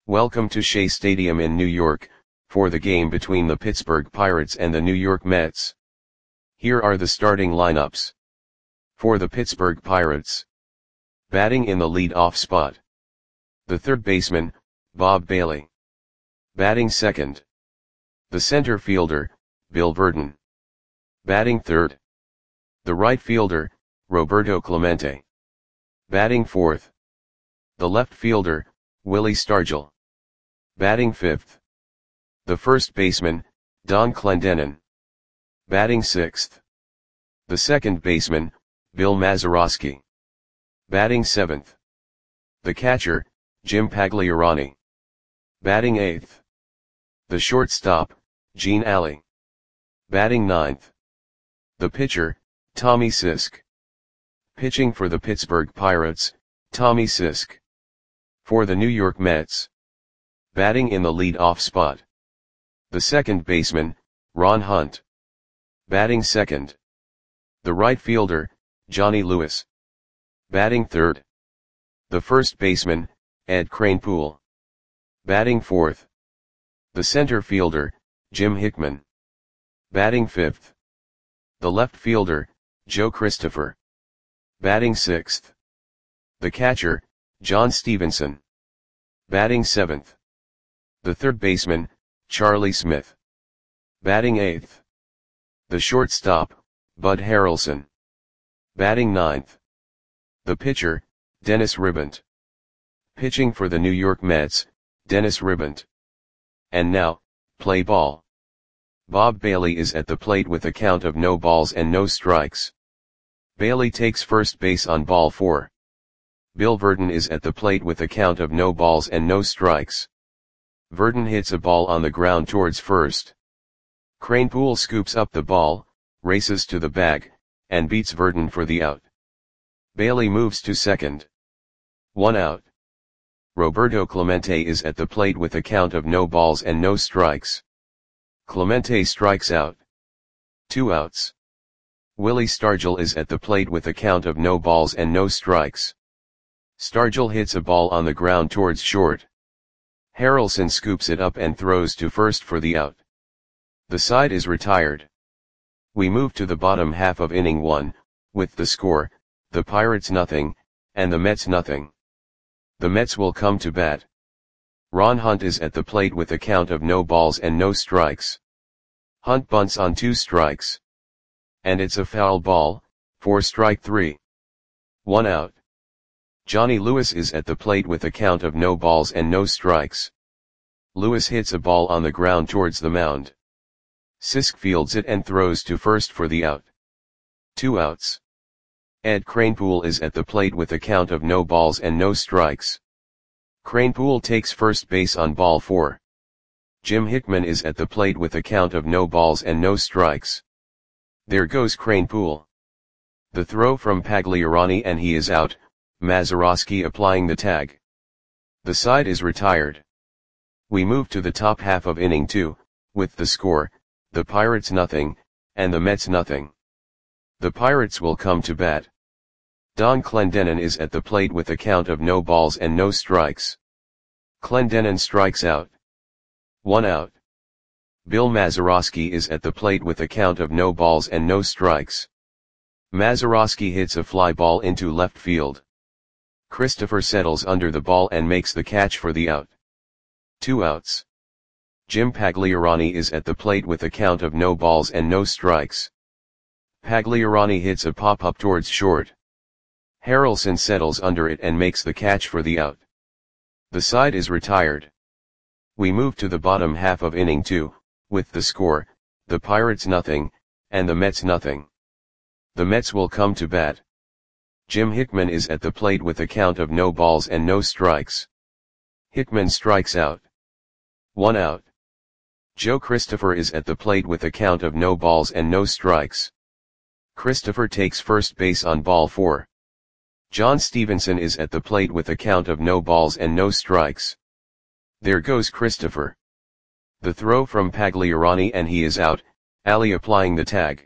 Welcome to Shea Stadium in New York, for the game between the Pittsburgh Pirates and the New York Mets. Here are the starting lineups. For the Pittsburgh Pirates. Batting in the lead-off spot. The third baseman, Bob Bailey. Batting second. The center fielder, Bill Virdon. Batting third. The right fielder, Roberto Clemente. Batting fourth. The left fielder, Willie Stargell. Batting fifth. The first baseman, Don Clendenon. Batting sixth. The second baseman, Bill Mazeroski. Batting seventh. The catcher, Jim Pagliarani. Batting eighth. The shortstop, Gene Alley. Batting ninth. The pitcher, Tommy Sisk. Pitching for the Pittsburgh Pirates, Tommy Sisk. For the New York Mets. Batting in the lead-off spot. The second baseman, Ron Hunt. Batting second. The right fielder, Johnny Lewis. Batting third. The first baseman, Ed Kranepool. Batting fourth. The center fielder, Jim Hickman. Batting fifth. The left fielder, Joe Christopher. Batting sixth. The catcher, John Stevenson. Batting seventh. The third baseman, Charlie Smith. Batting eighth. The shortstop, Bud Harrelson. Batting ninth. The pitcher, Dennis Ribant. Pitching for the New York Mets, Dennis Ribant. And now, play ball. Bob Bailey is at the plate with a count of no balls and no strikes. Bailey takes first base on ball 4. Bill Virdon is at the plate with a count of no balls and no strikes. Virdon hits a ball on the ground towards first. Kranepool scoops up the ball, races to the bag, and beats Virdon for the out. Bailey moves to second. 1 out. Roberto Clemente is at the plate with a count of no balls and no strikes. Clemente strikes out. 2 outs. Willie Stargell is at the plate with a count of no balls and no strikes. Stargell hits a ball on the ground towards short. Harrelson scoops it up and throws to first for the out. The side is retired. We move to the bottom half of inning 1, with the score, the Pirates nothing, and the Mets nothing. The Mets will come to bat. Ron Hunt is at the plate with a count of no balls and no strikes. Hunt bunts on 2 strikes. And it's a foul ball, for strike 3. 1 out. Johnny Lewis is at the plate with a count of no balls and no strikes. Lewis hits a ball on the ground towards the mound. Sisk fields it and throws to first for the out. 2 outs. Ed Kranepool is at the plate with a count of no balls and no strikes. Kranepool takes first base on ball 4. Jim Hickman is at the plate with a count of no balls and no strikes. There goes Kranepool. The throw from Pagliarani and he is out, Mazeroski applying the tag. The side is retired. We move to the top half of inning 2, with the score, the Pirates nothing, and the Mets nothing. The Pirates will come to bat. Don Clendenon is at the plate with a count of no balls and no strikes. Clendenon strikes out. 1 out. Bill Mazeroski is at the plate with a count of no balls and no strikes. Mazeroski hits a fly ball into left field. Christopher settles under the ball and makes the catch for the out. 2 outs. Jim Pagliarani is at the plate with a count of no balls and no strikes. Pagliarani hits a pop-up towards short. Harrelson settles under it and makes the catch for the out. The side is retired. We move to the bottom half of inning 2, with the score, the Pirates nothing, and the Mets nothing. The Mets will come to bat. Jim Hickman is at the plate with a count of no balls and no strikes. Hickman strikes out. 1 out. Joe Christopher is at the plate with a count of no balls and no strikes. Christopher takes first base on ball 4. John Stevenson is at the plate with a count of no balls and no strikes. There goes Christopher. The throw from Pagliarani and he is out, Alley applying the tag.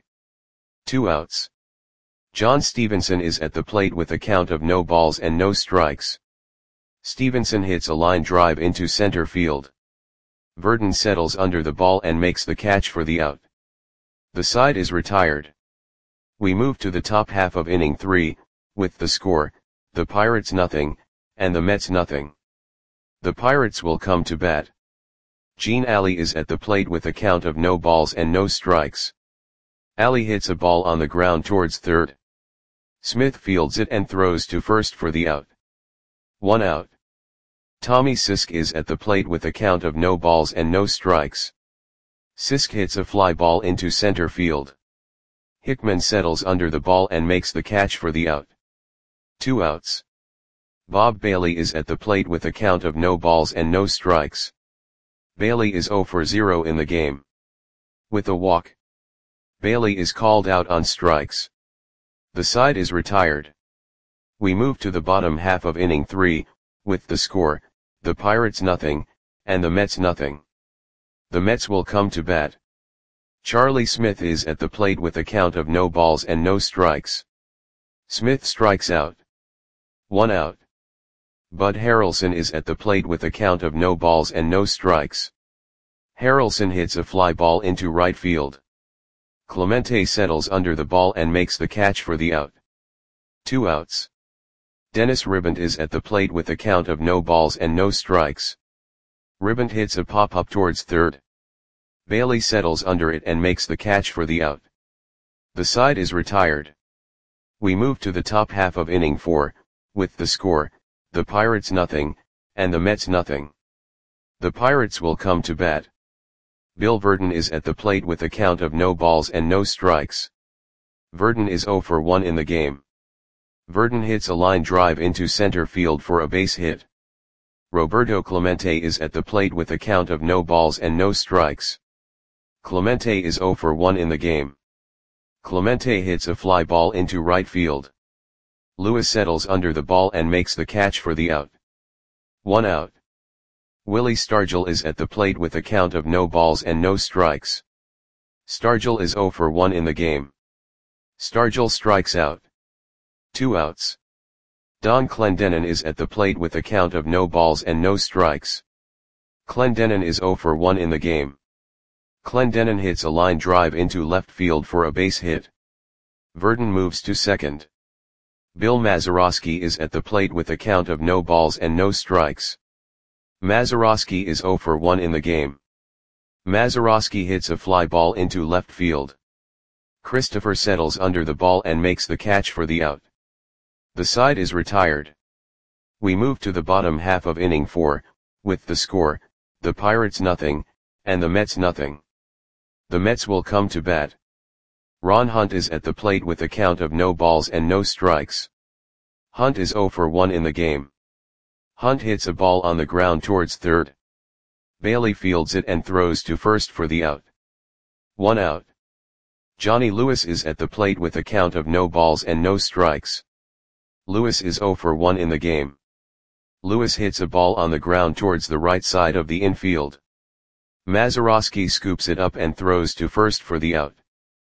2 outs. John Stevenson is at the plate with a count of no balls and no strikes. Stevenson hits a line drive into center field. Verdon settles under the ball and makes the catch for the out. The side is retired. We move to the top half of inning 3, with the score, the Pirates nothing, and the Mets nothing. The Pirates will come to bat. Gene Alley is at the plate with a count of no balls and no strikes. Alley hits a ball on the ground towards third. Smith fields it and throws to first for the out. 1 out. Tommy Sisk is at the plate with a count of no balls and no strikes. Sisk hits a fly ball into center field. Hickman settles under the ball and makes the catch for the out. 2 outs. Bob Bailey is at the plate with a count of no balls and no strikes. Bailey is 0 for 0 in the game. With a walk, Bailey is called out on strikes. The side is retired. We move to the bottom half of inning 3, with the score, the Pirates nothing, and the Mets nothing. The Mets will come to bat. Charlie Smith is at the plate with a count of no balls and no strikes. Smith strikes out. 1 out. Bud Harrelson is at the plate with a count of no balls and no strikes. Harrelson hits a fly ball into right field. Clemente settles under the ball and makes the catch for the out. 2 outs. Dennis Riband is at the plate with a count of no balls and no strikes. Riband hits a pop-up towards third. Bailey settles under it and makes the catch for the out. The side is retired. We move to the top half of inning 4, with the score, the Pirates nothing, and the Mets nothing. The Pirates will come to bat. Bill Verdon is at the plate with a count of no balls and no strikes. Verdon is 0 for 1 in the game. Verdon hits a line drive into center field for a base hit. Roberto Clemente is at the plate with a count of no balls and no strikes. Clemente is 0 for 1 in the game. Clemente hits a fly ball into right field. Lewis settles under the ball and makes the catch for the out. 1 out. Willie Stargell is at the plate with a count of no balls and no strikes. Stargell is 0 for 1 in the game. Stargell strikes out. 2 outs. Don Clendenon is at the plate with a count of no balls and no strikes. Clendenon is 0 for 1 in the game. Clendenon hits a line drive into left field for a base hit. Verdon moves to second. Bill Mazeroski is at the plate with a count of no balls and no strikes. Mazeroski is 0 for 1 in the game. Mazeroski hits a fly ball into left field. Christopher settles under the ball and makes the catch for the out. The side is retired. We move to the bottom half of inning 4, with the score, the Pirates nothing, and the Mets nothing. The Mets will come to bat. Ron Hunt is at the plate with a count of no balls and no strikes. Hunt is 0 for 1 in the game. Hunt hits a ball on the ground towards third. Bailey fields it and throws to first for the out. 1 out. Johnny Lewis is at the plate with a count of no balls and no strikes. Lewis is 0 for 1 in the game. Lewis hits a ball on the ground towards the right side of the infield. Mazeroski scoops it up and throws to first for the out.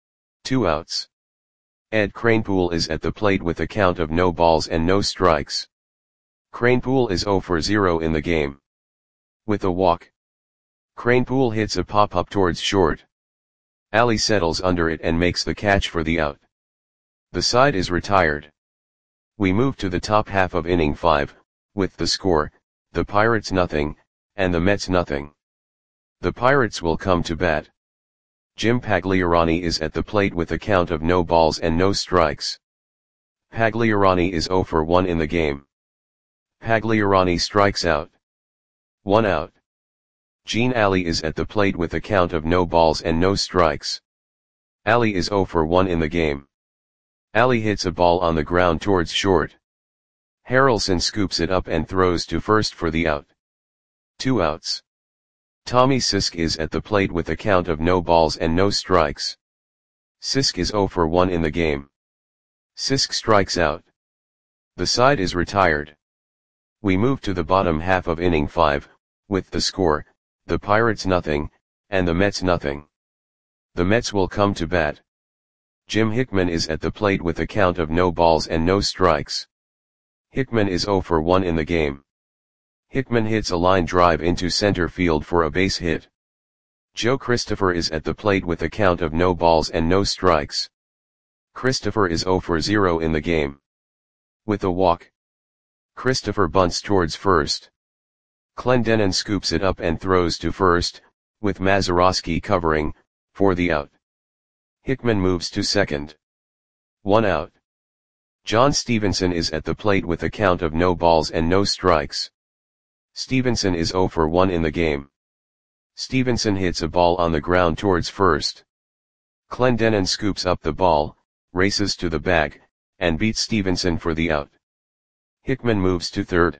2 outs. Ed Kranepool is at the plate with a count of no balls and no strikes. Kranepool is 0 for 0 in the game. With a walk, Kranepool hits a pop-up towards short. Alley settles under it and makes the catch for the out. The side is retired. We move to the top half of inning 5, with the score, the Pirates nothing, and the Mets nothing. The Pirates will come to bat. Jim Pagliarani is at the plate with a count of no balls and no strikes. Pagliarani is 0 for 1 in the game. Pagliarani strikes out. 1 out. Gene Alley is at the plate with a count of no balls and no strikes. Alley is 0 for 1 in the game. Alley hits a ball on the ground towards short. Harrelson scoops it up and throws to first for the out. 2 outs. Tommy Sisk is at the plate with a count of no balls and no strikes. Sisk is 0 for 1 in the game. Sisk strikes out. The side is retired. We move to the bottom half of inning 5, with the score, the Pirates nothing, and the Mets nothing. The Mets will come to bat. Jim Hickman is at the plate with a count of no balls and no strikes. Hickman is 0 for 1 in the game. Hickman hits a line drive into center field for a base hit. Joe Christopher is at the plate with a count of no balls and no strikes. Christopher is 0 for 0 in the game. With a walk, Christopher bunts towards first. Clendenon scoops it up and throws to first, with Mazeroski covering, for the out. Hickman moves to second. 1 out. John Stevenson is at the plate with a count of no balls and no strikes. Stevenson is 0 for 1 in the game. Stevenson hits a ball on the ground towards first. Clendenon scoops up the ball, races to the bag, and beats Stevenson for the out. Hickman moves to third.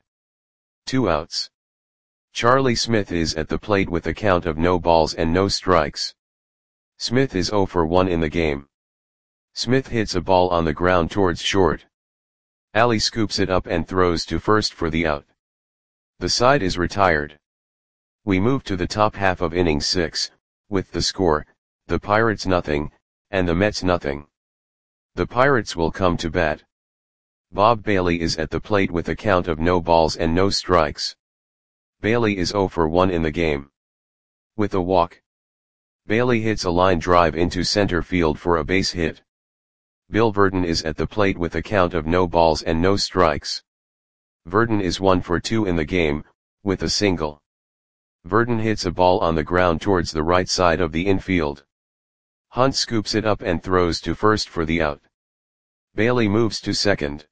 2 outs. Charlie Smith is at the plate with a count of no balls and no strikes. Smith is 0 for 1 in the game. Smith hits a ball on the ground towards short. Ali scoops it up and throws to first for the out. The side is retired. We move to the top half of inning 6, with the score, the Pirates nothing, and the Mets nothing. The Pirates will come to bat. Bob Bailey is at the plate with a count of no balls and no strikes. Bailey is 0 for 1 in the game. With a walk, Bailey hits a line drive into center field for a base hit. Bill Verdon is at the plate with a count of no balls and no strikes. Verdon is 1 for 2 in the game, with a single. Verdon hits a ball on the ground towards the right side of the infield. Hunt scoops it up and throws to first for the out. Bailey moves to second.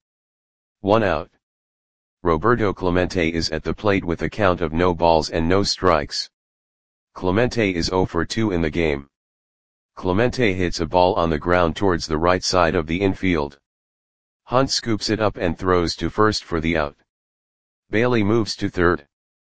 1 out. Roberto Clemente is at the plate with a count of no balls and no strikes. Clemente is 0 for 2 in the game. Clemente hits a ball on the ground towards the right side of the infield. Hunt scoops it up and throws to first for the out. Bailey moves to third.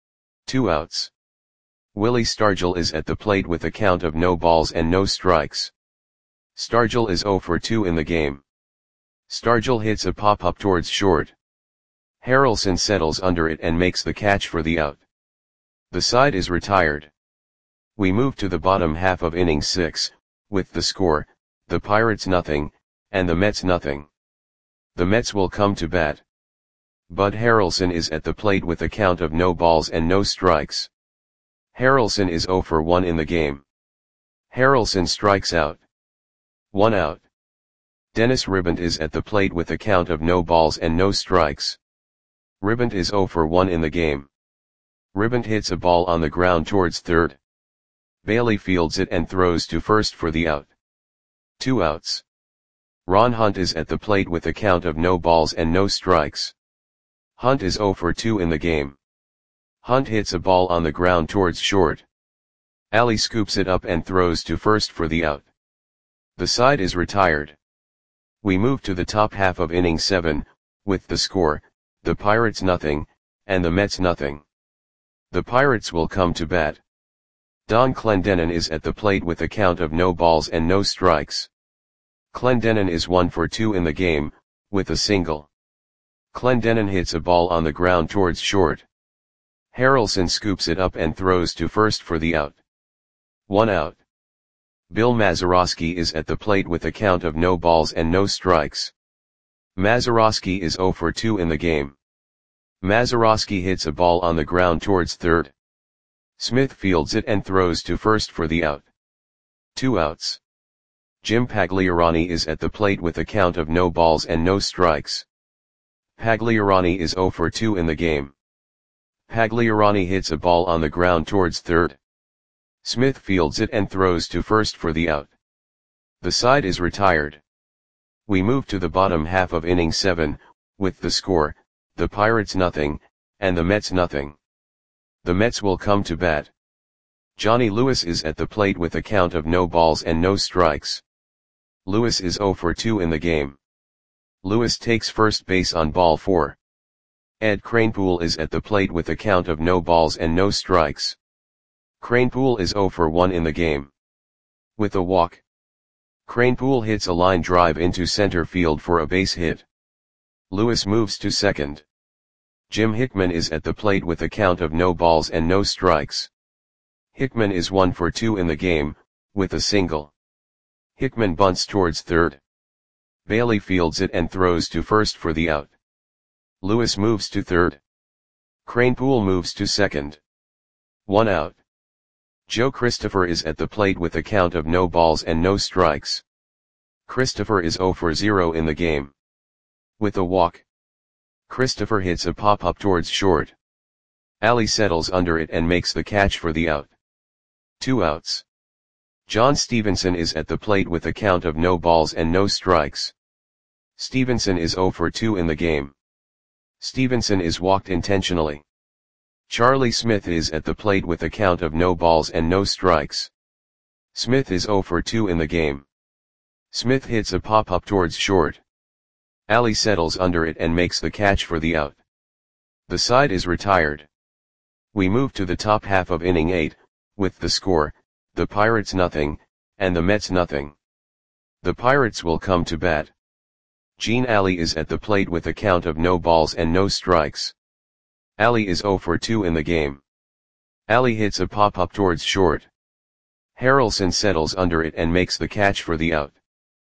2 outs. Willie Stargell is at the plate with a count of no balls and no strikes. Stargell is 0 for 2 in the game. Stargell hits a pop-up towards short. Harrelson settles under it and makes the catch for the out. The side is retired. We move to the bottom half of inning 6, with the score, the Pirates nothing, and the Mets nothing. The Mets will come to bat. Bud Harrelson is at the plate with a count of no balls and no strikes. Harrelson is 0 for 1 in the game. Harrelson strikes out. 1 out. Dennis Ribant is at the plate with a count of no balls and no strikes. Ribant is 0 for 1 in the game. Ribant hits a ball on the ground towards third. Bailey fields it and throws to first for the out. 2 outs. Ron Hunt is at the plate with a count of no balls and no strikes. Hunt is 0 for 2 in the game. Hunt hits a ball on the ground towards short. Ali scoops it up and throws to first for the out. The side is retired. We move to the top half of inning 7, with the score, the Pirates nothing, and the Mets nothing. The Pirates will come to bat. Don Clendenon is at the plate with a count of no balls and no strikes. Clendenon is 1 for 2 in the game, with a single. Clendenon hits a ball on the ground towards short. Harrelson scoops it up and throws to first for the out. 1 out. Bill Mazeroski is at the plate with a count of no balls and no strikes. Mazeroski is 0 for 2 in the game. Mazeroski hits a ball on the ground towards third. Smith fields it and throws to first for the out. 2 outs. Jim Pagliarani is at the plate with a count of no balls and no strikes. Pagliarani is 0 for 2 in the game. Pagliarani hits a ball on the ground towards third. Smith fields it and throws to first for the out. The side is retired. We move to the bottom half of inning 7, with the score, the Pirates nothing, and the Mets nothing. The Mets will come to bat. Johnny Lewis is at the plate with a count of no balls and no strikes. Lewis is 0 for 2 in the game. Lewis takes first base on ball 4. Ed Kranepool is at the plate with a count of no balls and no strikes. Kranepool is 0 for 1 in the game. With a walk, Kranepool hits a line drive into center field for a base hit. Lewis moves to second. Jim Hickman is at the plate with a count of no balls and no strikes. Hickman is 1 for 2 in the game, with a single. Hickman bunts towards third. Bailey fields it and throws to first for the out. Lewis moves to third. Kranepool moves to second. 1 out. Joe Christopher is at the plate with a count of no balls and no strikes. Christopher is 0 for 0 in the game. With a walk, Christopher hits a pop-up towards short. Ali settles under it and makes the catch for the out. 2 outs. John Stevenson is at the plate with a count of no balls and no strikes. Stevenson is 0 for 2 in the game. Stevenson is walked intentionally. Charlie Smith is at the plate with a count of no balls and no strikes. Smith is 0 for 2 in the game. Smith hits a pop-up towards short. Ali settles under it and makes the catch for the out. The side is retired. We move to the top half of inning 8, with the score, the Pirates nothing, and the Mets nothing. The Pirates will come to bat. Gene Ali is at the plate with a count of no balls and no strikes. Ali is 0 for 2 in the game. Ali hits a pop-up towards short. Harrelson settles under it and makes the catch for the out.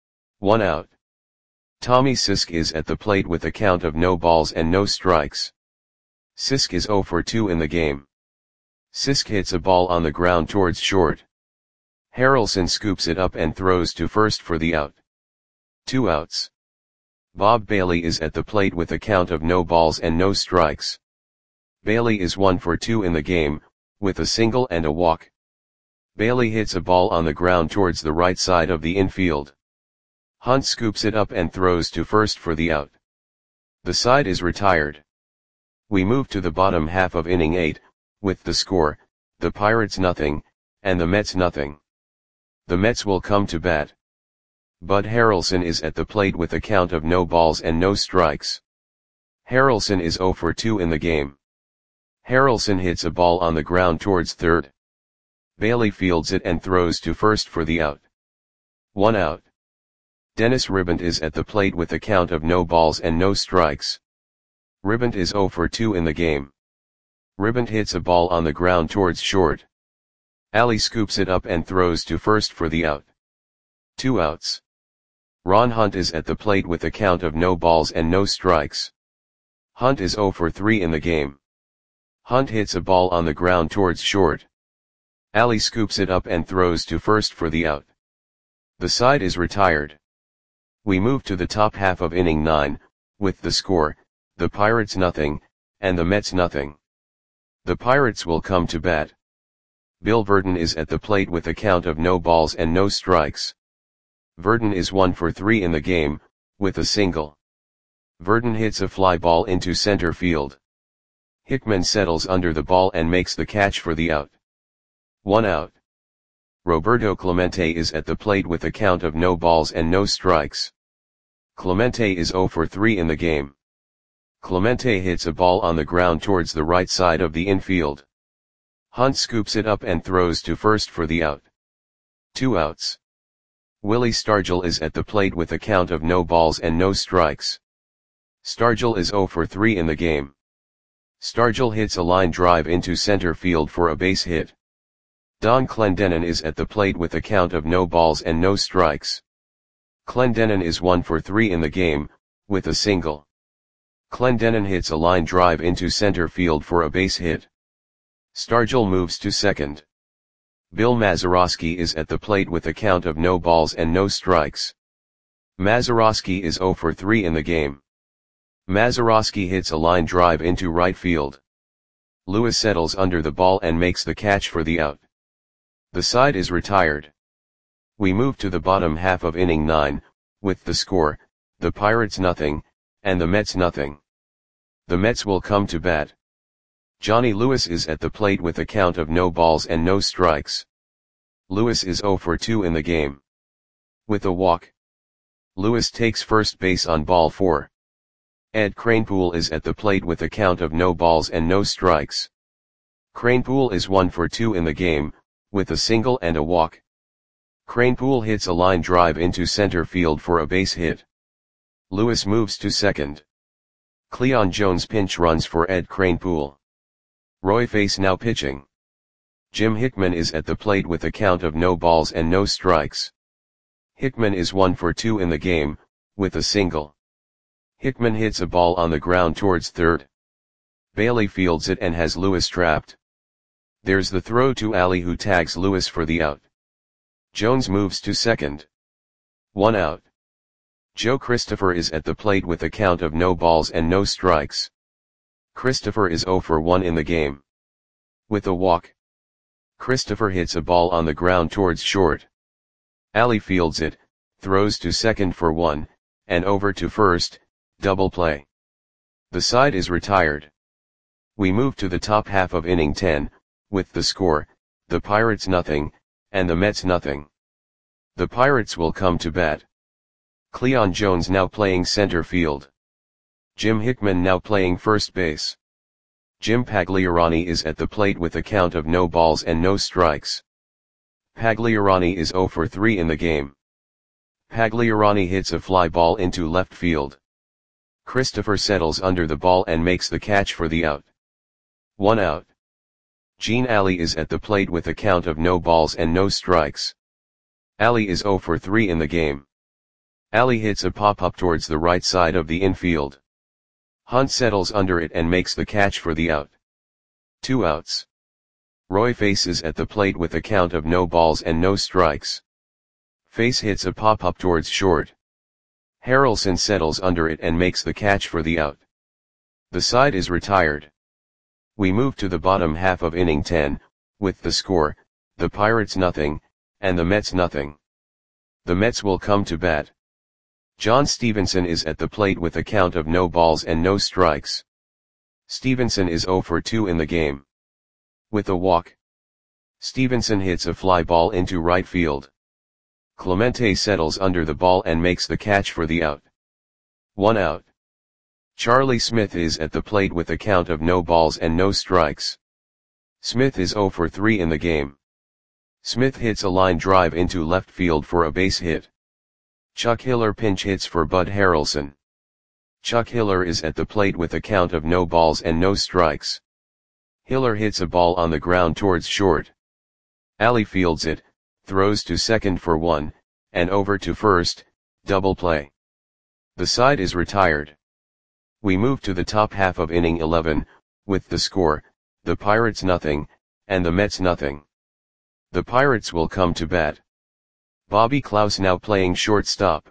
1 out. Tommy Sisk is at the plate with a count of no balls and no strikes. Sisk is 0 for 2 in the game. Sisk hits a ball on the ground towards short. Harrelson scoops it up and throws to first for the out. 2 outs. Bob Bailey is at the plate with a count of no balls and no strikes. Bailey is 1 for 2 in the game, with a single and a walk. Bailey hits a ball on the ground towards the right side of the infield. Hunt scoops it up and throws to first for the out. The side is retired. We move to the bottom half of inning 8, with the score, the Pirates nothing, and the Mets nothing. The Mets will come to bat. Bud Harrelson is at the plate with a count of no balls and no strikes. Harrelson is 0 for 2 in the game. Harrelson hits a ball on the ground towards third. Bailey fields it and throws to first for the out. 1 out. Dennis Ribbant is at the plate with a count of no balls and no strikes. Ribbant is 0 for 2 in the game. Ribbant hits a ball on the ground towards short. Ali scoops it up and throws to first for the out. 2 outs. Ron Hunt is at the plate with a count of no balls and no strikes. Hunt is 0 for 3 in the game. Hunt hits a ball on the ground towards short. Ali scoops it up and throws to first for the out. The side is retired. We move to the top half of inning 9, with the score, the Pirates nothing, and the Mets nothing. The Pirates will come to bat. Bill Verdon is at the plate with a count of no balls and no strikes. Verdon is 1 for 3 in the game, with a single. Verdon hits a fly ball into center field. Hickman settles under the ball and makes the catch for the out. 1 out. Roberto Clemente is at the plate with a count of no balls and no strikes. Clemente is 0 for 3 in the game. Clemente hits a ball on the ground towards the right side of the infield. Hunt scoops it up and throws to first for the out. 2 outs. Willie Stargell is at the plate with a count of no balls and no strikes. Stargell is 0 for 3 in the game. Stargell hits a line drive into center field for a base hit. Don Clendenon is at the plate with a count of no balls and no strikes. Clendenon is 1 for 3 in the game, with a single. Clendenon hits a line drive into center field for a base hit. Stargell moves to second. Bill Mazeroski is at the plate with a count of no balls and no strikes. Mazeroski is 0 for 3 in the game. Mazeroski hits a line drive into right field. Lewis settles under the ball and makes the catch for the out. The side is retired. We move to the bottom half of inning 9, with the score, the Pirates nothing, and the Mets nothing. The Mets will come to bat. Johnny Lewis is at the plate with a count of no balls and no strikes. Lewis is 0 for 2 in the game. With a walk, Lewis takes first base on ball 4. Ed Kranepool is at the plate with a count of no balls and no strikes. Kranepool is 1 for 2 in the game, with a single and a walk. Kranepool hits a line drive into center field for a base hit. Lewis moves to second. Cleon Jones pinch runs for Ed Kranepool. Roy Face now pitching. Jim Hickman is at the plate with a count of no balls and no strikes. Hickman is 1 for 2 in the game, with a single. Hickman hits a ball on the ground towards third. Bailey fields it and has Lewis trapped. There's the throw to Ali, who tags Lewis for the out. Jones moves to second. 1 out. Joe Christopher is at the plate with a count of no balls and no strikes. Christopher is 0 for 1 in the game. With a walk, Christopher hits a ball on the ground towards short. Ali fields it, throws to second for 1, and over to first, double play. The side is retired. We move to the top half of inning 10, with the score, the Pirates nothing, and the Mets nothing. The Pirates will come to bat. Cleon Jones now playing center field. Jim Hickman now playing first base. Jim Pagliarani is at the plate with a count of no balls and no strikes. Pagliarani is 0 for 3 in the game. Pagliarani hits a fly ball into left field. Christopher settles under the ball and makes the catch for the out. 1 out. Gene Ali is at the plate with a count of no balls and no strikes. Ali is 0 for 3 in the game. Ali hits a pop-up towards the right side of the infield. Hunt settles under it and makes the catch for the out. 2 outs. Roy Face is at the plate with a count of no balls and no strikes. Face hits a pop-up towards short. Harrelson settles under it and makes the catch for the out. The side is retired. We move to the bottom half of inning 10, with the score, the Pirates nothing, and the Mets nothing. The Mets will come to bat. John Stevenson is at the plate with a count of no balls and no strikes. Stevenson is 0 for 2 in the game. With a walk, Stevenson hits a fly ball into right field. Clemente settles under the ball and makes the catch for the out. 1 out. Charlie Smith is at the plate with a count of no balls and no strikes. Smith is 0 for 3 in the game. Smith hits a line drive into left field for a base hit. Chuck Hiller pinch hits for Bud Harrelson. Chuck Hiller is at the plate with a count of no balls and no strikes. Hiller hits a ball on the ground towards short. Ali fields it, throws to second for 1, and over to first, double play. The side is retired. We move to the top half of inning 11, with the score, the Pirates nothing, and the Mets nothing. The Pirates will come to bat. Bobby Klaus now playing shortstop.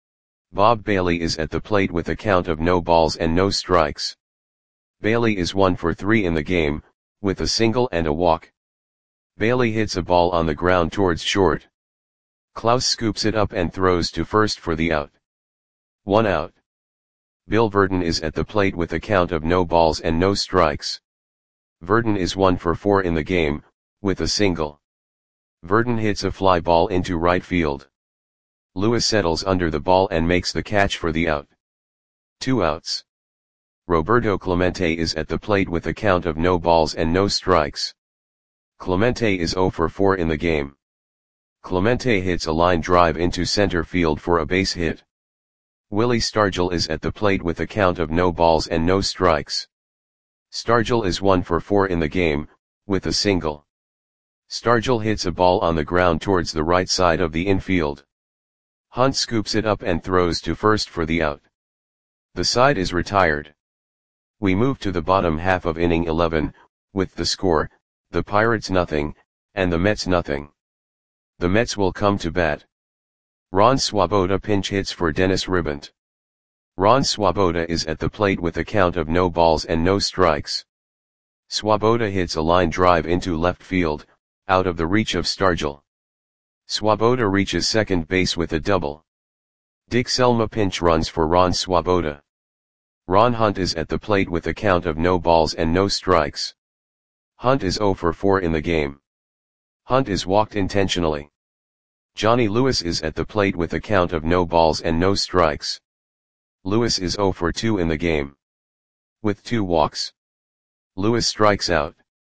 Bob Bailey is at the plate with a count of no balls and no strikes. Bailey is 1 for 3 in the game, with a single and a walk. Bailey hits a ball on the ground towards short. Klaus scoops it up and throws to first for the out. 1 out. Bill Verdon is at the plate with a count of no balls and no strikes. Verdon is 1 for 4 in the game, with a single. Verdon hits a fly ball into right field. Lewis settles under the ball and makes the catch for the out. 2 outs. Roberto Clemente is at the plate with a count of no balls and no strikes. Clemente is 0 for 4 in the game. Clemente hits a line drive into center field for a base hit. Willie Stargell is at the plate with a count of no balls and no strikes. Stargell is 1 for 4 in the game, with a single. Stargell hits a ball on the ground towards the right side of the infield. Hunt scoops it up and throws to first for the out. The side is retired. We move to the bottom half of inning 11, with the score, the Pirates nothing, and the Mets nothing. The Mets will come to bat. Ron Swoboda pinch hits for Dennis Ribant. Ron Swoboda is at the plate with a count of no balls and no strikes. Swoboda hits a line drive into left field, out of the reach of Stargell. Swoboda reaches second base with a double. Dick Selma pinch runs for Ron Swoboda. Ron Hunt is at the plate with a count of no balls and no strikes. Hunt is 0 for 4 in the game. Hunt is walked intentionally. Johnny Lewis is at the plate with a count of no balls and no strikes. Lewis is 0 for 2 in the game. With 2 walks, Lewis strikes out.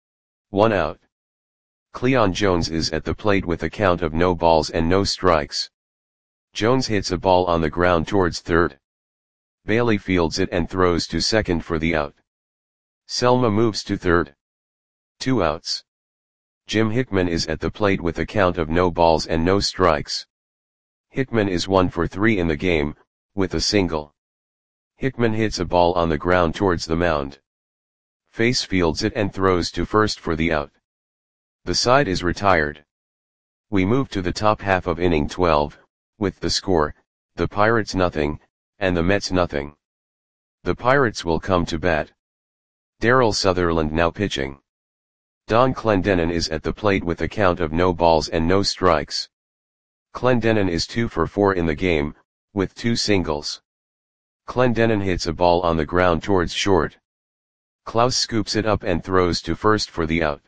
1 out. Cleon Jones is at the plate with a count of no balls and no strikes. Jones hits a ball on the ground towards third. Bailey fields it and throws to second for the out. Selma moves to third. 2 outs. Jim Hickman is at the plate with a count of no balls and no strikes. Hickman is 1 for 3 in the game, with a single. Hickman hits a ball on the ground towards the mound. Face fields it and throws to first for the out. The side is retired. We move to the top half of inning 12, with the score, the Pirates nothing, and the Mets nothing. The Pirates will come to bat. Darryl Sutherland now pitching. Don Clendenon is at the plate with a count of no balls and no strikes. Clendenon is 2 for 4 in the game, with 2 singles. Clendenon hits a ball on the ground towards short. Klaus scoops it up and throws to first for the out.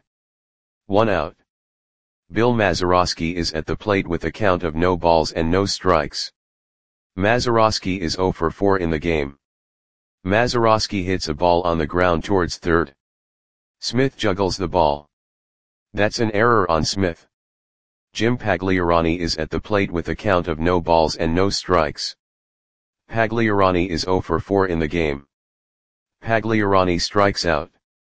1 out. Bill Mazeroski is at the plate with a count of no balls and no strikes. Mazeroski is 0 for 4 in the game. Mazeroski hits a ball on the ground towards third. Smith juggles the ball. That's an error on Smith. Jim Pagliarani is at the plate with a count of no balls and no strikes. Pagliarani is 0 for 4 in the game. Pagliarani strikes out.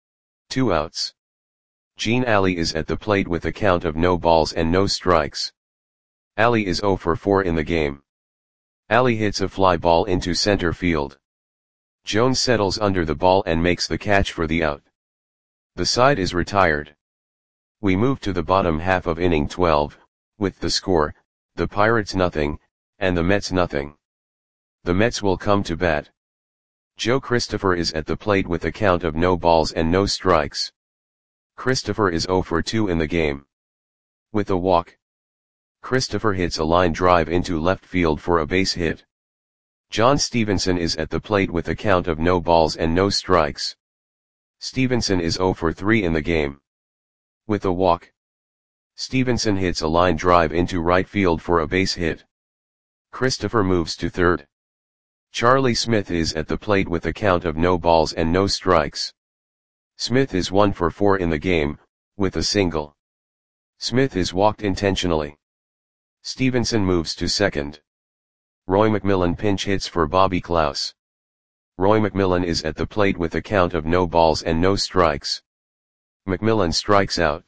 2 outs. Gene Alley is at the plate with a count of no balls and no strikes. Alley is 0 for 4 in the game. Alley hits a fly ball into center field. Jones settles under the ball and makes the catch for the out. The side is retired. We move to the bottom half of inning 12, with the score, the Pirates nothing, and the Mets nothing. The Mets will come to bat. Joe Christopher is at the plate with a count of no balls and no strikes. Christopher is 0 for 2 in the game. With a walk, Christopher hits a line drive into left field for a base hit. John Stevenson is at the plate with a count of no balls and no strikes. Stevenson is 0 for 3 in the game. With a walk, Stevenson hits a line drive into right field for a base hit. Christopher moves to third. Charlie Smith is at the plate with a count of no balls and no strikes. Smith is 1 for 4 in the game, with a single. Smith is walked intentionally. Stevenson moves to second. Roy McMillan pinch hits for Bobby Klaus. Roy McMillan is at the plate with a count of no balls and no strikes. McMillan strikes out.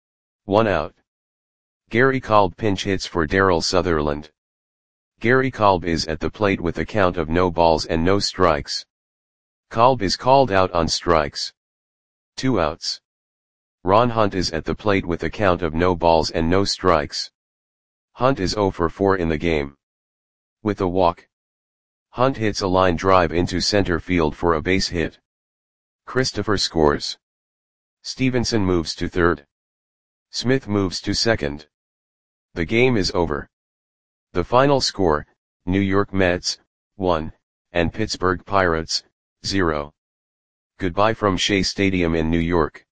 1 out. Gary Kolb pinch hits for Darryl Sutherland. Gary Kolb is at the plate with a count of no balls and no strikes. Kolb is called out on strikes. 2 outs. Ron Hunt is at the plate with a count of no balls and no strikes. Hunt is 0 for 4 in the game. With a walk, Hunt hits a line drive into center field for a base hit. Christopher scores. Stevenson moves to third. Smith moves to second. The game is over. The final score, New York Mets, 1, and Pittsburgh Pirates, 0. Goodbye from Shea Stadium in New York.